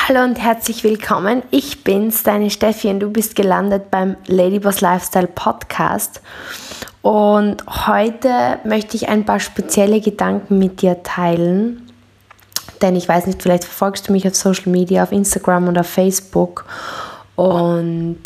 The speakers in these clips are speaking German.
Hallo und herzlich willkommen. Ich bin's, deine Steffi, und du bist gelandet beim Ladyboss Lifestyle Podcast. Und heute möchte ich ein paar spezielle Gedanken mit dir teilen. Denn ich weiß nicht, vielleicht verfolgst du mich auf Social Media, auf Instagram oder auf Facebook. Und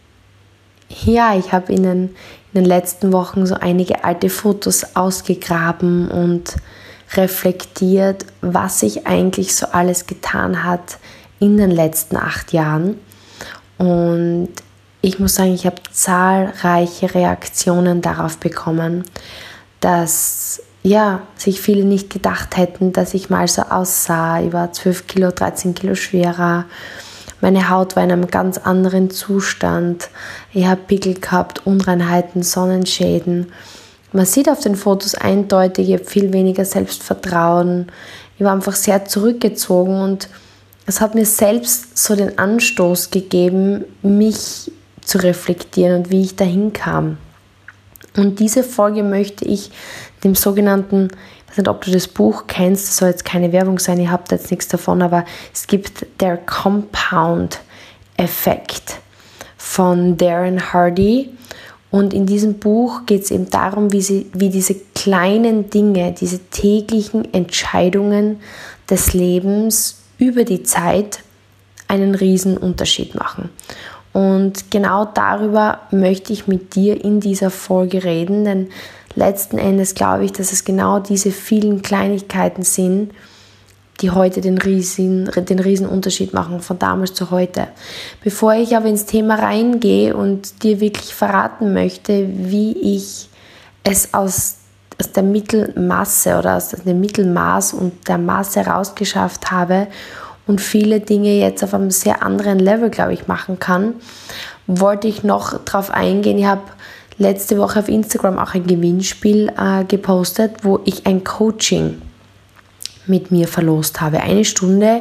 ja, ich habe in den letzten Wochen so einige alte Fotos ausgegraben und reflektiert, was sich eigentlich so alles getan hat in den letzten 8 Jahren. Und ich muss sagen, ich habe zahlreiche Reaktionen darauf bekommen, dass sich viele nicht gedacht hätten, dass ich mal so aussah. Ich war 12 Kilo, 13 Kilo schwerer. Meine Haut war in einem ganz anderen Zustand. Ich habe Pickel gehabt, Unreinheiten, Sonnenschäden. Man sieht auf den Fotos eindeutig, ich habe viel weniger Selbstvertrauen. Ich war einfach sehr zurückgezogen und es hat mir selbst so den Anstoß gegeben, mich zu reflektieren und wie ich dahin kam. Und diese Folge möchte ich dem sogenannten, ich weiß nicht, ob du das Buch kennst, das soll jetzt keine Werbung sein, ihr habt jetzt nichts davon, aber es gibt der Compound-Effekt von Darren Hardy. Und in diesem Buch geht es eben darum, wie diese kleinen Dinge, diese täglichen Entscheidungen des Lebens über die Zeit einen riesen Unterschied machen. Und genau darüber möchte ich mit dir in dieser Folge reden, denn letzten Endes glaube ich, dass es genau diese vielen Kleinigkeiten sind, die heute den riesen Unterschied machen von damals zu heute. Bevor ich aber ins Thema reingehe und dir wirklich verraten möchte, wie ich es aus der Mittelmasse oder aus dem Mittelmaß und der Masse rausgeschafft habe und viele Dinge jetzt auf einem sehr anderen Level, glaube ich, machen kann, wollte ich noch darauf eingehen. Ich habe letzte Woche auf Instagram auch ein Gewinnspiel gepostet, wo ich ein Coaching mit mir verlost habe. 1 Stunde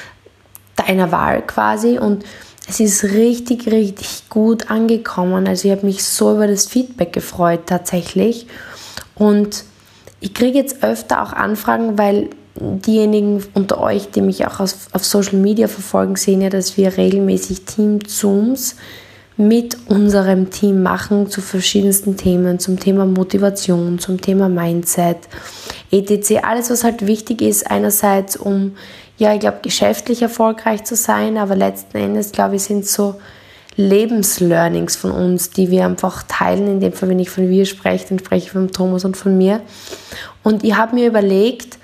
deiner Wahl quasi, und es ist richtig, richtig gut angekommen. Also ich habe mich so über das Feedback gefreut tatsächlich. Und ich kriege jetzt öfter auch Anfragen, weil diejenigen unter euch, die mich auch auf Social Media verfolgen, sehen ja, dass wir regelmäßig Team-Zooms mit unserem Team machen zu verschiedensten Themen, zum Thema Motivation, zum Thema Mindset, etc. Alles, was halt wichtig ist, einerseits um, ich glaube, geschäftlich erfolgreich zu sein, aber letzten Endes, glaube ich, sind so Lebenslearnings von uns, die wir einfach teilen. In dem Fall, wenn ich von wir spreche, dann spreche ich von Thomas und von mir. Und ich habe mir überlegt,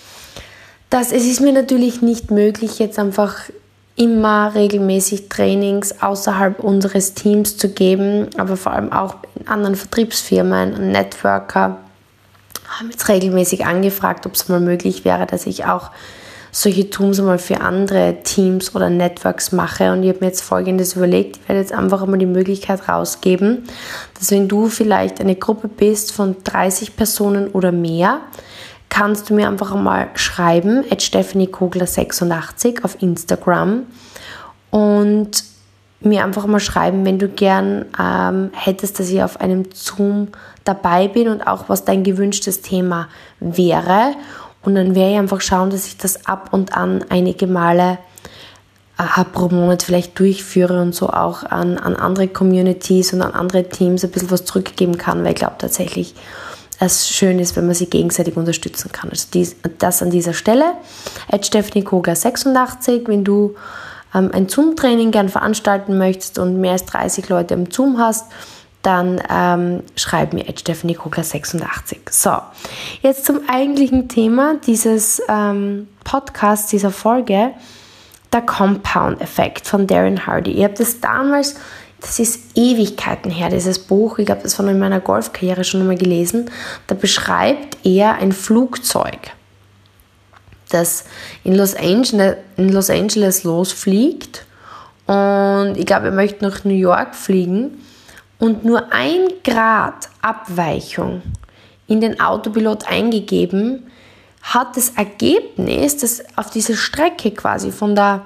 dass es ist mir natürlich nicht möglich, jetzt einfach immer regelmäßig Trainings außerhalb unseres Teams zu geben, aber vor allem auch in anderen Vertriebsfirmen und Networker haben jetzt regelmäßig angefragt, ob es mal möglich wäre, dass ich auch solche Tools mal für andere Teams oder Networks mache. Und ich habe mir jetzt Folgendes überlegt: Ich werde jetzt einfach mal die Möglichkeit rausgeben, dass wenn du vielleicht eine Gruppe bist von 30 Personen oder mehr, kannst du mir einfach mal schreiben, @stephaniekogler86 auf Instagram, und mir einfach mal schreiben, wenn du gern hättest, dass ich auf einem Zoom dabei bin und auch was dein gewünschtes Thema wäre. Und dann werde ich einfach schauen, dass ich das ab und an einige Male pro Monat vielleicht durchführe und so auch an andere Communities und an andere Teams ein bisschen was zurückgeben kann, weil ich glaube tatsächlich, es schön ist, wenn man sich gegenseitig unterstützen kann. Also das an dieser Stelle. @stephaniekogler86, wenn du ein Zoom-Training gern veranstalten möchtest und mehr als 30 Leute im Zoom hast, dann schreib mir @stephaniekogler86. So, jetzt zum eigentlichen Thema dieses Podcasts, dieser Folge, der Compound-Effekt von Darren Hardy. Ich habe das damals, das ist Ewigkeiten her, dieses Buch, ich glaube, das war noch in meiner Golfkarriere schon einmal gelesen. Da beschreibt er ein Flugzeug, das in Los Angeles losfliegt, und ich glaube, er möchte nach New York fliegen, und nur 1 Grad Abweichung in den Autopilot eingegeben hat das Ergebnis, dass auf dieser Strecke quasi von der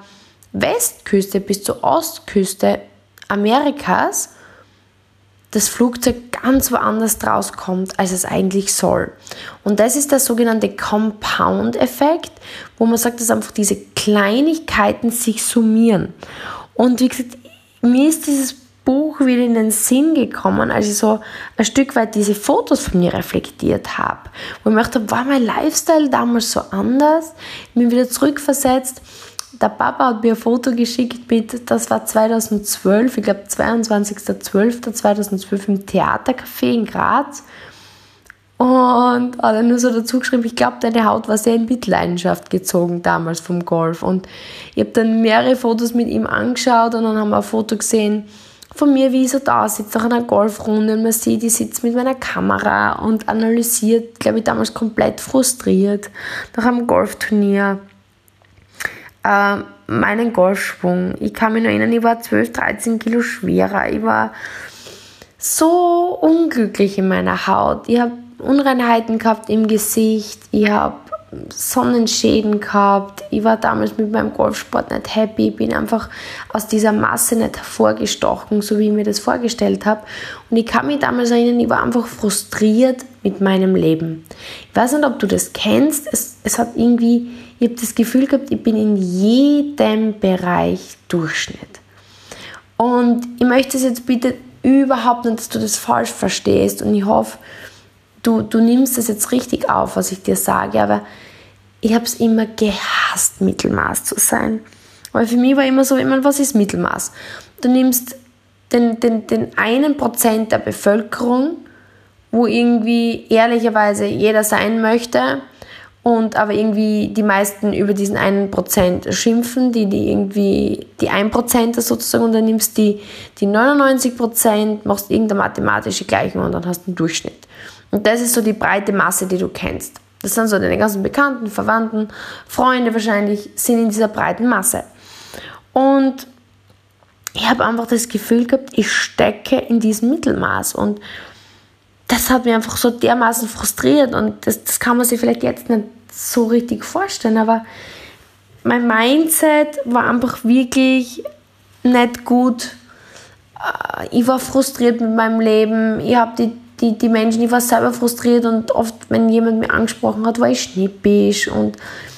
Westküste bis zur Ostküste Amerikas das Flugzeug ganz woanders draus kommt, als es eigentlich soll. Und das ist der sogenannte Compound-Effekt, wo man sagt, dass einfach diese Kleinigkeiten sich summieren. Und wie gesagt, mir ist dieses Buch wieder in den Sinn gekommen, als ich so ein Stück weit diese Fotos von mir reflektiert habe. Wo ich mir gedacht habe, war mein Lifestyle damals so anders? Ich bin wieder zurückversetzt. Der Papa hat mir ein Foto geschickt das war 2012, ich glaube 22.12.2012 im Theatercafé in Graz. Und hat er nur so dazu geschrieben, ich glaube, deine Haut war sehr in Mitleidenschaft gezogen damals vom Golf. Und ich habe dann mehrere Fotos mit ihm angeschaut und dann haben wir ein Foto gesehen von mir, wie ich so da sitze nach einer Golfrunde und man sieht, ich sitze mit meiner Kamera und analysiert, glaube ich, damals komplett frustriert nach einem Golfturnier. Meinen Golfschwung. Ich kann mich noch erinnern, ich war 12, 13 Kilo schwerer. Ich war so unglücklich in meiner Haut. Ich habe Unreinheiten gehabt im Gesicht. Ich habe Sonnenschäden gehabt. Ich war damals mit meinem Golfsport nicht happy. Ich bin einfach aus dieser Masse nicht hervorgestochen, so wie ich mir das vorgestellt habe. Und ich kann mich damals erinnern, ich war einfach frustriert mit meinem Leben. Ich weiß nicht, ob du das kennst. Es hat irgendwie, ich habe das Gefühl gehabt, ich bin in jedem Bereich Durchschnitt. Und ich möchte es jetzt bitte überhaupt nicht, dass du das falsch verstehst. Und ich hoffe, du nimmst das jetzt richtig auf, was ich dir sage. Aber ich habe es immer gehasst, Mittelmaß zu sein. Weil für mich war immer so, was ist Mittelmaß? Du nimmst den 1% der Bevölkerung, wo irgendwie ehrlicherweise jeder sein möchte, und aber irgendwie die meisten über diesen 1% schimpfen, die irgendwie die 1% sozusagen, und dann nimmst die 99%, machst irgendeine mathematische Gleichung und dann hast du einen Durchschnitt. Und das ist so die breite Masse, die du kennst. Das sind so deine ganzen Bekannten, Verwandten, Freunde wahrscheinlich, sind in dieser breiten Masse. Und ich habe einfach das Gefühl gehabt, ich stecke in diesem Mittelmaß, und das hat mich einfach so dermaßen frustriert, und das kann man sich vielleicht jetzt nicht so richtig vorstellen, aber mein Mindset war einfach wirklich nicht gut. Ich war frustriert mit meinem Leben, ich habe die Menschen, ich war selber frustriert, und oft, wenn jemand mich angesprochen hat, war ich schnippisch, und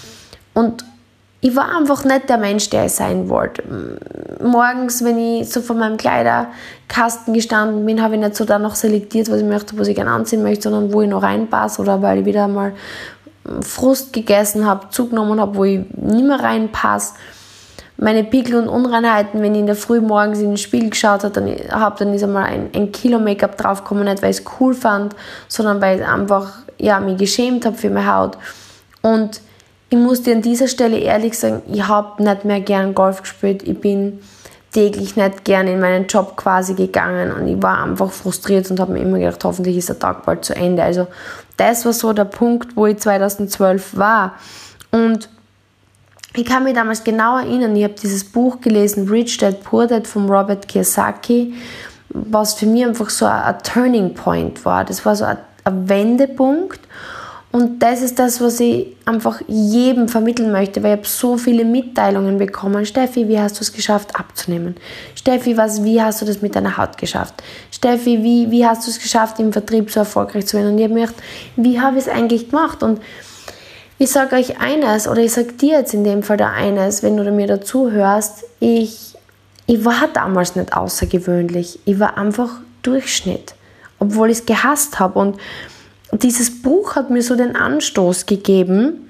ich war einfach nicht der Mensch, der ich sein wollte. Morgens, wenn ich so vor meinem Kleiderkasten gestanden bin, habe ich nicht so danach selektiert, was ich möchte, was ich gerne anziehen möchte, sondern wo ich noch reinpasse, oder weil ich wieder mal Frust gegessen habe, zugenommen habe, wo ich nicht mehr reinpasse. Meine Pickel und Unreinheiten, wenn ich in der Früh morgens in den Spiegel geschaut habe, dann ist einmal ein Kilo Make-up draufgekommen, nicht weil ich es cool fand, sondern weil ich einfach mich geschämt habe für meine Haut. Und ich muss dir an dieser Stelle ehrlich sagen, ich habe nicht mehr gern Golf gespielt. Ich bin täglich nicht gern in meinen Job quasi gegangen, und ich war einfach frustriert und habe mir immer gedacht, hoffentlich ist der Tag bald zu Ende. Also das war so der Punkt, wo ich 2012 war. Und ich kann mich damals genau erinnern, ich habe dieses Buch gelesen, Rich Dad Poor Dad von Robert Kiyosaki, was für mich einfach so ein Turning Point war. Das war so ein Wendepunkt. Und das ist das, was ich einfach jedem vermitteln möchte, weil ich habe so viele Mitteilungen bekommen. Steffi, wie hast du es geschafft abzunehmen? Steffi, wie hast du das mit deiner Haut geschafft? Steffi, wie hast du es geschafft, im Vertrieb so erfolgreich zu werden? Und ich habe mir gedacht, wie habe ich es eigentlich gemacht? Und ich sage euch eines, oder ich sage dir jetzt in dem Fall da eines, wenn du mir dazu hörst, ich war damals nicht außergewöhnlich. Ich war einfach Durchschnitt, obwohl ich es gehasst habe. Und dieses Buch hat mir so den Anstoß gegeben,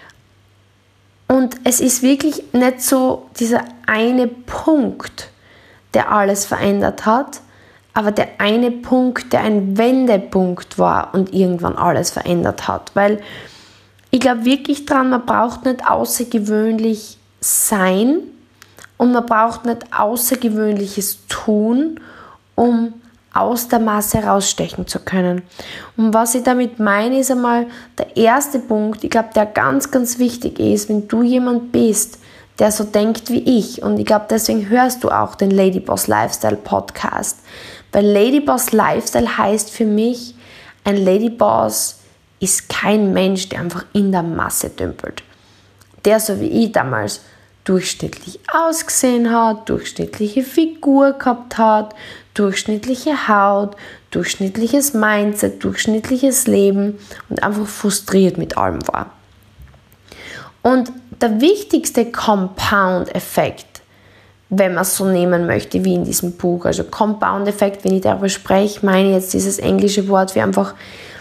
und es ist wirklich nicht so dieser eine Punkt, der alles verändert hat, aber der eine Punkt, der ein Wendepunkt war und irgendwann alles verändert hat, weil ich glaube wirklich dran, man braucht nicht außergewöhnlich sein und man braucht nicht Außergewöhnliches tun, um aus der Masse rausstechen zu können. Und was ich damit meine, ist einmal der erste Punkt, ich glaube, der ganz, ganz wichtig ist, wenn du jemand bist, der so denkt wie ich, und ich glaube, deswegen hörst du auch den Ladyboss Lifestyle Podcast, weil Ladyboss Lifestyle heißt für mich, ein Ladyboss ist kein Mensch, der einfach in der Masse dümpelt. Der, so wie ich damals, durchschnittlich ausgesehen hat, durchschnittliche Figur gehabt hat, durchschnittliche Haut, durchschnittliches Mindset, durchschnittliches Leben und einfach frustriert mit allem war. Und der wichtigste Compound-Effekt, wenn man es so nehmen möchte wie in diesem Buch, also Compound-Effekt, wenn ich darüber spreche, meine ich jetzt dieses englische Wort wie einfach,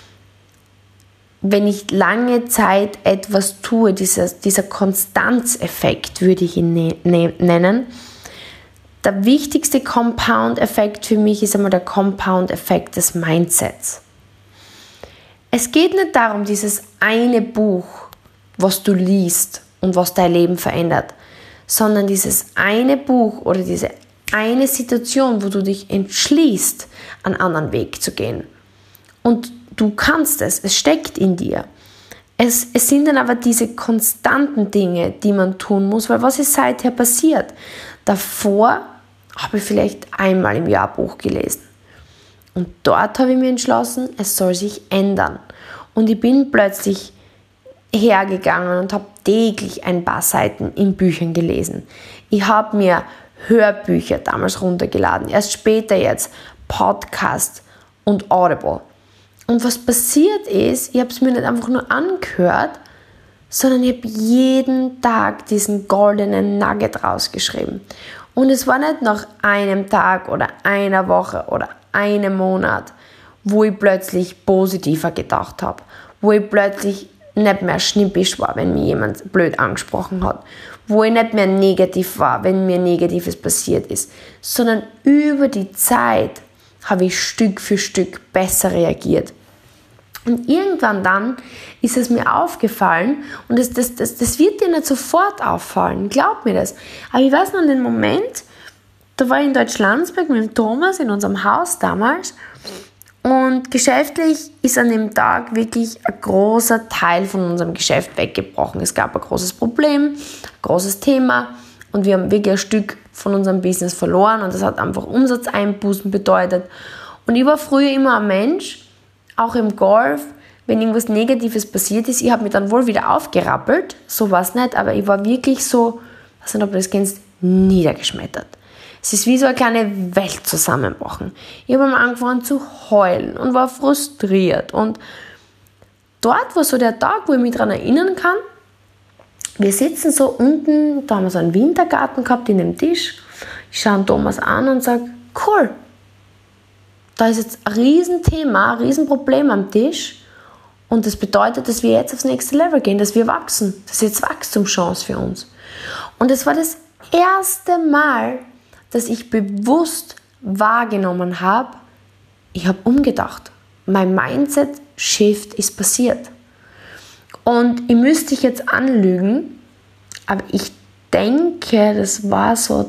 wenn ich lange Zeit etwas tue, dieser Konstanzeffekt würde ich ihn nennen. Der wichtigste Compound-Effekt für mich ist einmal der Compound-Effekt des Mindsets. Es geht nicht darum, dieses eine Buch, was du liest und was dein Leben verändert, sondern dieses eine Buch oder diese eine Situation, wo du dich entschließt, einen anderen Weg zu gehen. Und du kannst es steckt in dir. Es sind dann aber diese konstanten Dinge, die man tun muss, weil was ist seither passiert? Davor habe ich vielleicht einmal im Jahr ein Buch gelesen. Und dort habe ich mir entschlossen, es soll sich ändern. Und ich bin plötzlich hergegangen und habe täglich ein paar Seiten in Büchern gelesen. Ich habe mir Hörbücher damals runtergeladen, erst später jetzt Podcast und Audible. Und was passiert ist, ich habe es mir nicht einfach nur angehört, sondern ich habe jeden Tag diesen goldenen Nugget rausgeschrieben. Und es war nicht nach einem Tag oder einer Woche oder einem Monat, wo ich plötzlich positiver gedacht habe, wo ich plötzlich nicht mehr schnippisch war, wenn mir jemand blöd angesprochen hat, wo ich nicht mehr negativ war, wenn mir Negatives passiert ist, sondern über die Zeit habe ich Stück für Stück besser reagiert. Und irgendwann dann ist es mir aufgefallen und das wird dir nicht sofort auffallen, glaub mir das. Aber ich weiß noch den Moment, da war ich in Deutschlandsberg mit dem Thomas in unserem Haus damals und geschäftlich ist an dem Tag wirklich ein großer Teil von unserem Geschäft weggebrochen. Es gab ein großes Problem, ein großes Thema und wir haben wirklich ein Stück von unserem Business verloren und das hat einfach Umsatzeinbußen bedeutet. Und ich war früher immer ein Mensch, auch im Golf, wenn irgendwas Negatives passiert ist, ich habe mich dann wohl wieder aufgerappelt, so war es nicht, aber ich war wirklich so, ich weiß nicht, ob du das kennst, niedergeschmettert. Es ist wie so eine kleine Welt zusammengebrochen. Ich habe angefangen zu heulen und war frustriert und dort war so der Tag, wo ich mich daran erinnern kann, wir sitzen so unten, da haben wir so einen Wintergarten gehabt in dem Tisch, ich schaue den Thomas an und sage, cool, da ist jetzt ein Riesenthema, ein Riesenproblem am Tisch und das bedeutet, dass wir jetzt aufs nächste Level gehen, dass wir wachsen. Das ist jetzt Wachstumschance für uns. Und es war das erste Mal, dass ich bewusst wahrgenommen habe, ich habe umgedacht. Mein Mindset-Shift ist passiert. Und ich müsste dich jetzt anlügen, aber ich denke, das war so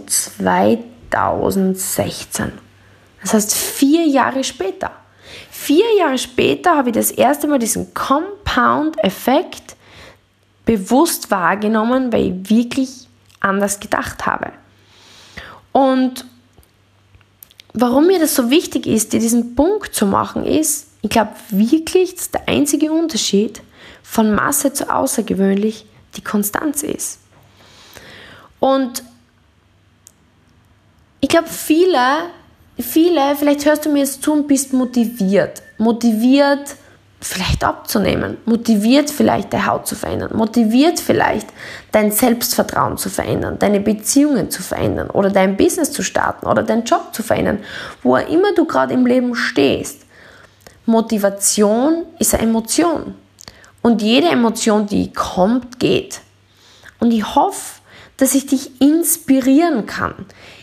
2016. Das heißt 4 Jahre später. 4 Jahre später habe ich das erste Mal diesen Compound-Effekt bewusst wahrgenommen, weil ich wirklich anders gedacht habe. Und warum mir das so wichtig ist, dir diesen Punkt zu machen, ist, ich glaube wirklich, dass der einzige Unterschied von Masse zu außergewöhnlich die Konstanz ist. Und ich glaube, viele, vielleicht hörst du mir jetzt zu und bist motiviert, vielleicht abzunehmen, motiviert vielleicht deine Haut zu verändern, motiviert vielleicht dein Selbstvertrauen zu verändern, deine Beziehungen zu verändern oder dein Business zu starten oder deinen Job zu verändern, wo auch immer du gerade im Leben stehst. Motivation ist eine Emotion und jede Emotion, die kommt, geht. Und ich hoffe, dass ich dich inspirieren kann,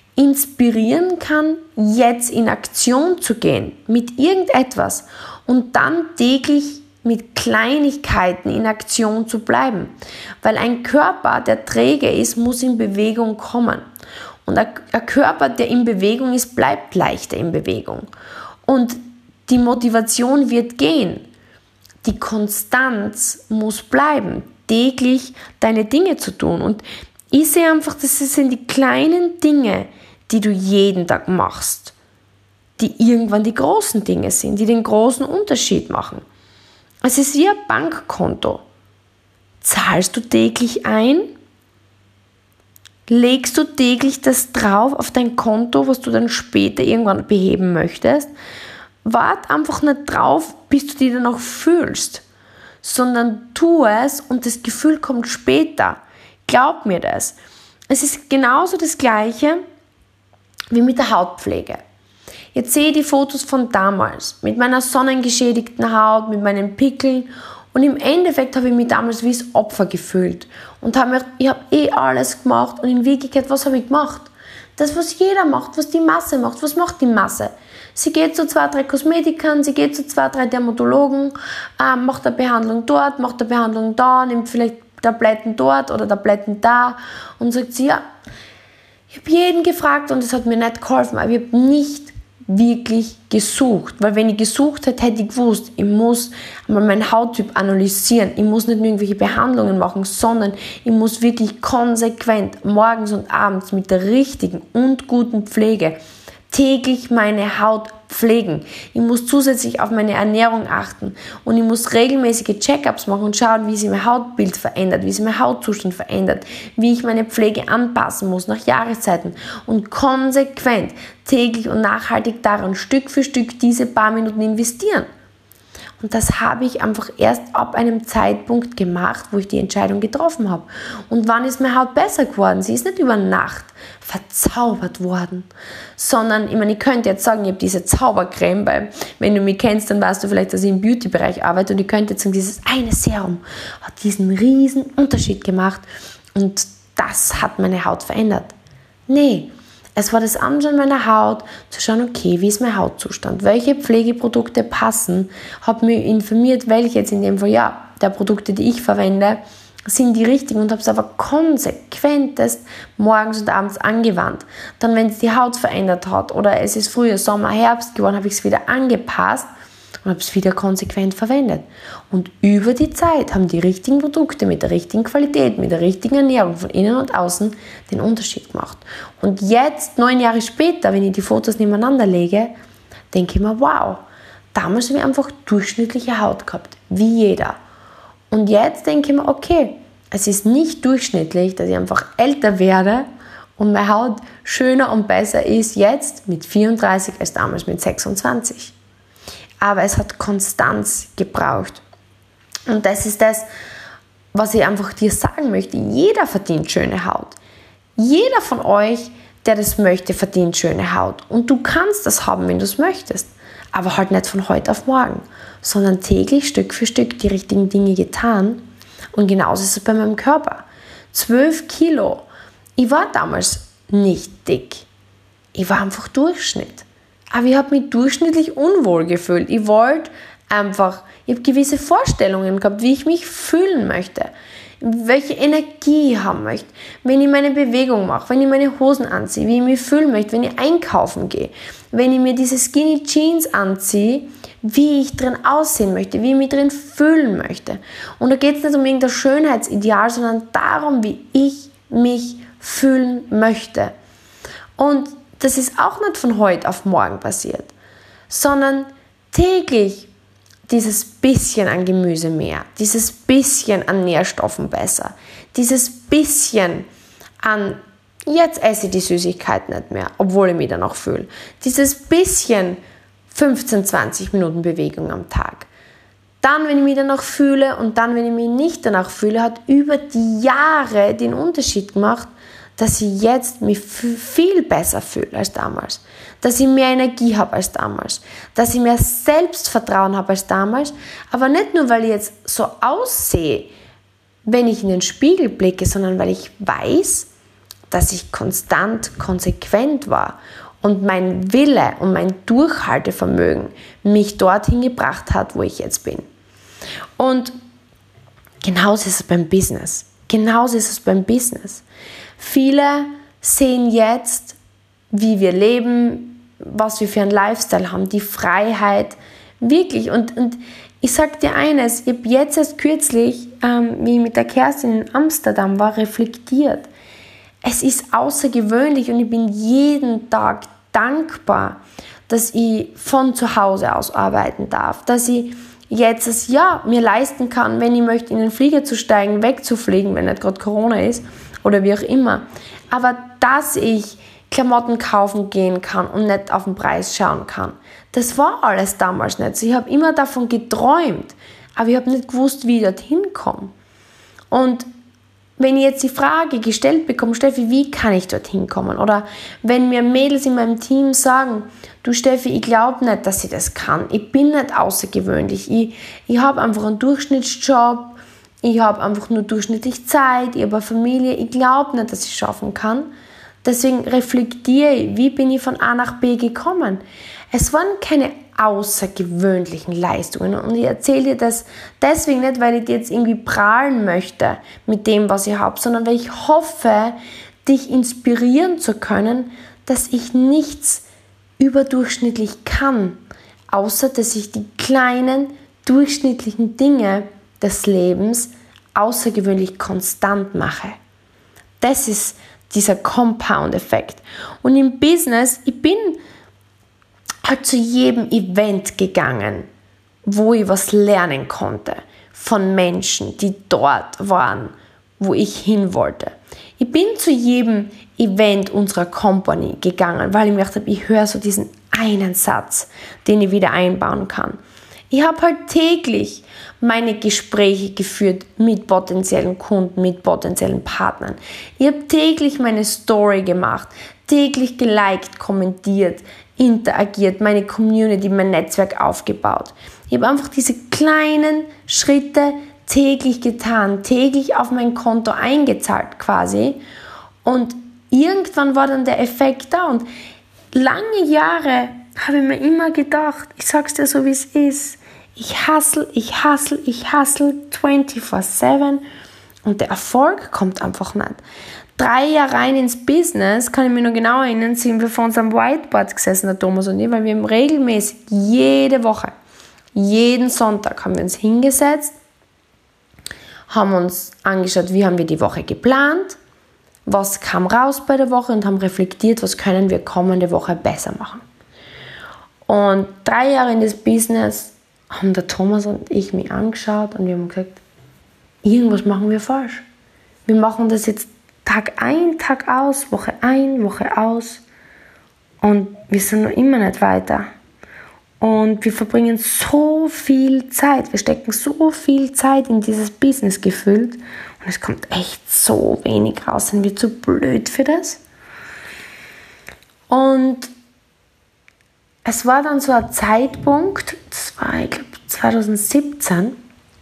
jetzt in Aktion zu gehen mit irgendetwas und dann täglich mit Kleinigkeiten in Aktion zu bleiben. Weil ein Körper, der träge ist, muss in Bewegung kommen. Und ein Körper, der in Bewegung ist, bleibt leichter in Bewegung. Und die Motivation wird gehen. Die Konstanz muss bleiben, täglich deine Dinge zu tun. Und ich sehe einfach, das sind die kleinen Dinge, die du jeden Tag machst, die irgendwann die großen Dinge sind, die den großen Unterschied machen. Es ist wie ein Bankkonto. Zahlst du täglich ein? Legst du täglich das drauf auf dein Konto, was du dann später irgendwann beheben möchtest? Wart einfach nicht drauf, bis du dich dann auch fühlst, sondern tu es und das Gefühl kommt später. Glaub mir das. Es ist genauso das Gleiche wie mit der Hautpflege. Jetzt sehe ich die Fotos von damals, mit meiner sonnengeschädigten Haut, mit meinen Pickeln, und im Endeffekt habe ich mich damals wie das Opfer gefühlt und ich habe alles gemacht, und in Wirklichkeit, was habe ich gemacht? Das, was jeder macht, was die Masse macht. Was macht die Masse? Sie geht zu 2, 3 Kosmetikern, sie geht zu 2, 3 Dermatologen, macht eine Behandlung dort, macht eine Behandlung da, nimmt vielleicht Tabletten dort oder Tabletten da und sagt sie, ja, ich habe jeden gefragt und es hat mir nicht geholfen, aber ich habe nicht wirklich gesucht, weil wenn ich gesucht hätte, hätte ich gewusst, ich muss einmal meinen Hauttyp analysieren, ich muss nicht nur irgendwelche Behandlungen machen, sondern ich muss wirklich konsequent morgens und abends mit der richtigen und guten Pflege täglich meine Haut pflegen. Ich muss zusätzlich auf meine Ernährung achten und ich muss regelmäßige Check-ups machen und schauen, wie sich mein Hautbild verändert, wie sich mein Hautzustand verändert, wie ich meine Pflege anpassen muss nach Jahreszeiten und konsequent, täglich und nachhaltig daran Stück für Stück diese paar Minuten investieren. Und das habe ich einfach erst ab einem Zeitpunkt gemacht, wo ich die Entscheidung getroffen habe. Und wann ist meine Haut besser geworden? Sie ist nicht über Nacht verzaubert worden, sondern, ich könnte jetzt sagen, ich habe diese Zaubercreme, weil wenn du mich kennst, dann weißt du vielleicht, dass ich im Beauty-Bereich arbeite, und ich könnte jetzt sagen, dieses eine Serum hat diesen riesen Unterschied gemacht und das hat meine Haut verändert. Nee. Es war das Anschauen meiner Haut, zu schauen, okay, wie ist mein Hautzustand, welche Pflegeprodukte passen, habe mich informiert, welche jetzt in dem Fall, der Produkte, die ich verwende, sind die richtigen, und habe es aber konsequentest morgens und abends angewandt. Dann, wenn es die Haut verändert hat oder es ist früher Sommer, Herbst geworden, habe ich es wieder angepasst und habe es wieder konsequent verwendet. Und über die Zeit haben die richtigen Produkte mit der richtigen Qualität, mit der richtigen Ernährung von innen und außen den Unterschied gemacht. Und jetzt, 9 Jahre später, wenn ich die Fotos nebeneinander lege, denke ich mir, wow, damals habe ich einfach durchschnittliche Haut gehabt, wie jeder. Und jetzt denke ich mir, okay, es ist nicht durchschnittlich, dass ich einfach älter werde und meine Haut schöner und besser ist jetzt mit 34 als damals mit 26. Aber es hat Konstanz gebraucht. Und das ist das, was ich einfach dir sagen möchte. Jeder verdient schöne Haut. Jeder von euch, der das möchte, verdient schöne Haut. Und du kannst das haben, wenn du es möchtest. Aber halt nicht von heute auf morgen, sondern täglich Stück für Stück die richtigen Dinge getan. Und genauso ist es bei meinem Körper. 12 Kilo. Ich war damals nicht dick. Ich war einfach Durchschnitt. Aber ich habe mich durchschnittlich unwohl gefühlt. Ich habe gewisse Vorstellungen gehabt, wie ich mich fühlen möchte, welche Energie ich haben möchte, wenn ich meine Bewegung mache, wenn ich meine Hosen anziehe, wie ich mich fühlen möchte, wenn ich einkaufen gehe, wenn ich mir diese Skinny Jeans anziehe, wie ich drin aussehen möchte, wie ich mich drin fühlen möchte. Und da geht es nicht um irgendein Schönheitsideal, sondern darum, wie ich mich fühlen möchte. Und das ist auch nicht von heute auf morgen passiert, sondern täglich dieses bisschen an Gemüse mehr, dieses bisschen an Nährstoffen besser, dieses bisschen an, jetzt esse ich die Süßigkeit nicht mehr, obwohl ich mich danach fühle, dieses bisschen 15, 20 Minuten Bewegung am Tag. Dann, wenn ich mich danach fühle, und dann, wenn ich mich nicht danach fühle, hat über die Jahre den Unterschied gemacht, dass ich jetzt mich viel besser fühle als damals, dass ich mehr Energie habe als damals, dass ich mehr Selbstvertrauen habe als damals, aber nicht nur, weil ich jetzt so aussehe, wenn ich in den Spiegel blicke, sondern weil ich weiß, dass ich konstant, konsequent war und mein Wille und mein Durchhaltevermögen mich dorthin gebracht hat, wo ich jetzt bin. Und genauso ist es beim Business. Viele sehen jetzt, wie wir leben, was wir für einen Lifestyle haben, die Freiheit, wirklich. Und ich sage dir eines, ich habe jetzt erst kürzlich, wie ich mit der Kerstin in Amsterdam war, reflektiert. Es ist außergewöhnlich und ich bin jeden Tag dankbar, dass ich von zu Hause aus arbeiten darf, dass ich jetzt mir leisten kann, wenn ich möchte, in den Flieger zu steigen, wegzufliegen, wenn nicht gerade Corona ist, oder wie auch immer. Aber dass ich Klamotten kaufen gehen kann und nicht auf den Preis schauen kann, das war alles damals nicht so. Ich habe immer davon geträumt, aber ich habe nicht gewusst, wie ich dorthin komme. Und wenn ich jetzt die Frage gestellt bekomme, Steffi, wie kann ich dorthin kommen? Oder wenn mir Mädels in meinem Team sagen, du Steffi, ich glaube nicht, dass ich das kann. Ich bin nicht außergewöhnlich. Ich habe einfach einen Durchschnittsjob. Ich habe einfach nur durchschnittlich Zeit. Ich habe eine Familie. Ich glaube nicht, dass ich es schaffen kann. Deswegen reflektiere ich, wie bin ich von A nach B gekommen. Es waren keine außergewöhnlichen Leistungen. Und ich erzähle dir das deswegen nicht, weil ich dir jetzt irgendwie prahlen möchte mit dem, was ich habe, sondern weil ich hoffe, dich inspirieren zu können, dass ich nichts überdurchschnittlich kann, außer dass ich die kleinen, durchschnittlichen Dinge des Lebens außergewöhnlich konstant mache. Das ist dieser Compound-Effekt. Und im Business, ich bin halt zu jedem Event gegangen, wo ich was lernen konnte von Menschen, die dort waren, wo ich hin wollte. Ich bin zu jedem Event unserer Company gegangen, weil ich mir gedacht habe, ich höre so diesen einen Satz, den ich wieder einbauen kann. Ich habe halt täglich meine Gespräche geführt mit potenziellen Kunden, mit potenziellen Partnern. Ich habe täglich meine Story gemacht, täglich geliked, kommentiert, interagiert, meine Community, mein Netzwerk aufgebaut. Ich habe einfach diese kleinen Schritte täglich getan, täglich auf mein Konto eingezahlt quasi. Und irgendwann war dann der Effekt da. Und lange Jahre habe ich mir immer gedacht, ich sag's dir so, wie es ist, ich hustle 24/7 und der Erfolg kommt einfach nicht. 3 Jahre rein ins Business, kann ich mich noch genau erinnern, sind wir vor unserem Whiteboard gesessen, der Thomas und ich, weil wir regelmäßig jede Woche, jeden Sonntag haben wir uns hingesetzt, haben uns angeschaut, wie haben wir die Woche geplant, was kam raus bei der Woche und haben reflektiert, was können wir kommende Woche besser machen. Und 3 Jahre in das Business haben der Thomas und ich mich angeschaut und wir haben gesagt, irgendwas machen wir falsch. Wir machen das jetzt Tag ein, Tag aus, Woche ein, Woche aus und wir sind noch immer nicht weiter. Und wir verbringen so viel Zeit, wir stecken so viel Zeit in dieses Business gefüllt und es kommt echt so wenig raus, sind wir zu blöd für das. Und es war dann so ein Zeitpunkt, das war, ich glaube, 2017,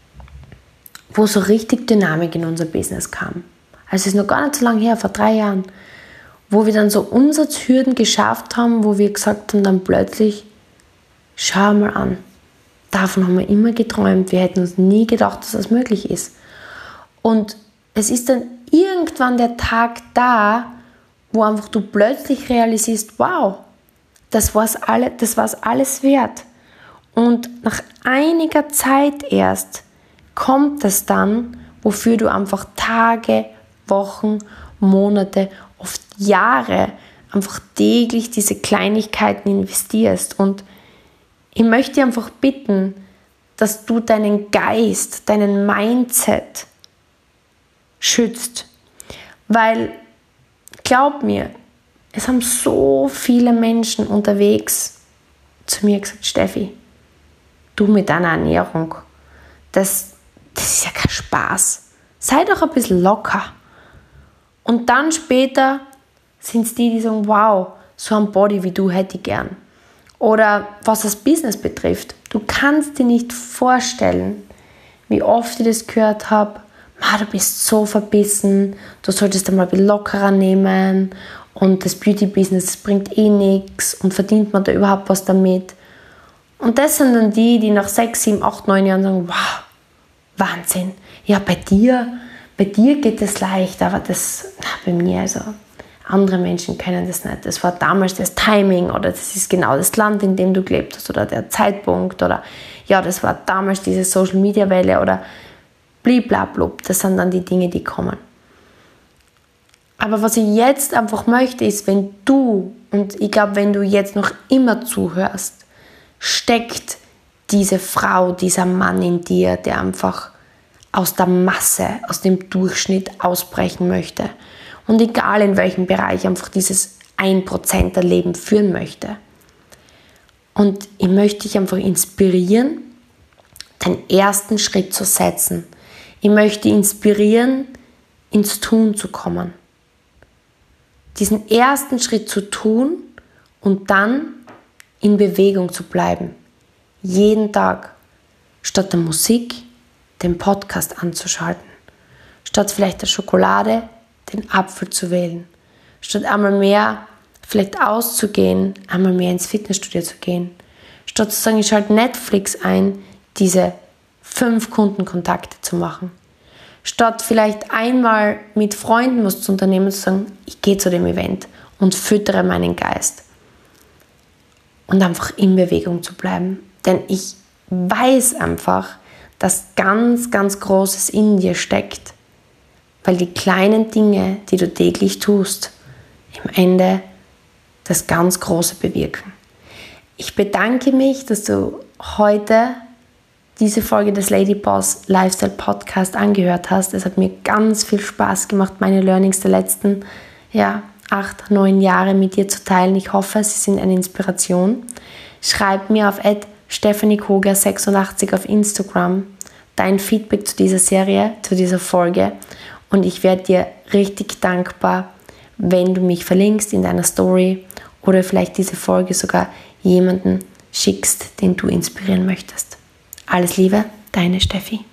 wo so richtig Dynamik in unser Business kam. Also es ist noch gar nicht so lange her, vor 3 Jahren, wo wir dann so Umsatzhürden geschafft haben, wo wir gesagt haben dann plötzlich, schau mal an, davon haben wir immer geträumt, wir hätten uns nie gedacht, dass das möglich ist. Und es ist dann irgendwann der Tag da, wo einfach du plötzlich realisierst, wow, das war's alles wert. Und nach einiger Zeit erst kommt es dann, wofür du einfach Tage, Wochen, Monate, oft Jahre einfach täglich diese Kleinigkeiten investierst. Und ich möchte dich einfach bitten, dass du deinen Geist, deinen Mindset schützt. Weil, glaub mir, es haben so viele Menschen unterwegs zu mir gesagt, Steffi, du mit deiner Ernährung, das ist ja kein Spaß. Sei doch ein bisschen locker. Und dann später sind es die sagen, wow, so ein Body wie du hätte ich gern. Oder was das Business betrifft, du kannst dir nicht vorstellen, wie oft ich das gehört habe, du bist so verbissen, du solltest einmal ein bisschen lockerer nehmen und das Beauty-Business bringt eh nichts und verdient man da überhaupt was damit. Und das sind dann die nach 6, 7, 8, 9 Jahren sagen, wow, Wahnsinn. Ja, bei dir geht es leicht, aber bei mir, also andere Menschen können das nicht. Das war damals das Timing oder das ist genau das Land, in dem du gelebt hast oder der Zeitpunkt oder ja, das war damals diese Social-Media-Welle oder bliblablub. Das sind dann die Dinge, die kommen. Aber was ich jetzt einfach möchte, ist, wenn du, und ich glaube, wenn du jetzt noch immer zuhörst, steckt diese Frau, dieser Mann in dir, der einfach aus der Masse, aus dem Durchschnitt ausbrechen möchte. Und egal in welchem Bereich einfach dieses 1%er Leben führen möchte. Und ich möchte dich einfach inspirieren, den ersten Schritt zu setzen. Ich möchte inspirieren, ins Tun zu kommen. Diesen ersten Schritt zu tun und dann in Bewegung zu bleiben. Jeden Tag. Statt der Musik den Podcast anzuschalten. Statt vielleicht der Schokolade den Apfel zu wählen. Statt einmal mehr vielleicht auszugehen, einmal mehr ins Fitnessstudio zu gehen. Statt zu sagen, ich schalte Netflix ein, diese 5 Kundenkontakte zu machen. Statt vielleicht einmal mit Freunden was zu unternehmen und zu sagen, ich gehe zu dem Event und füttere meinen Geist. Und einfach in Bewegung zu bleiben. Denn ich weiß einfach, dass ganz, ganz Großes in dir steckt. Weil die kleinen Dinge, die du täglich tust, im Ende das ganz Große bewirken. Ich bedanke mich, dass du heute diese Folge des Lady Boss Lifestyle Podcast angehört hast. Es hat mir ganz viel Spaß gemacht, meine Learnings der letzten 8, 9 Jahre mit dir zu teilen. Ich hoffe, sie sind eine Inspiration. Schreib mir auf @stefaniekoger86 auf Instagram dein Feedback zu dieser Serie, zu dieser Folge. Und ich werde dir richtig dankbar, wenn du mich verlinkst in deiner Story oder vielleicht diese Folge sogar jemanden schickst, den du inspirieren möchtest. Alles Liebe, deine Steffi.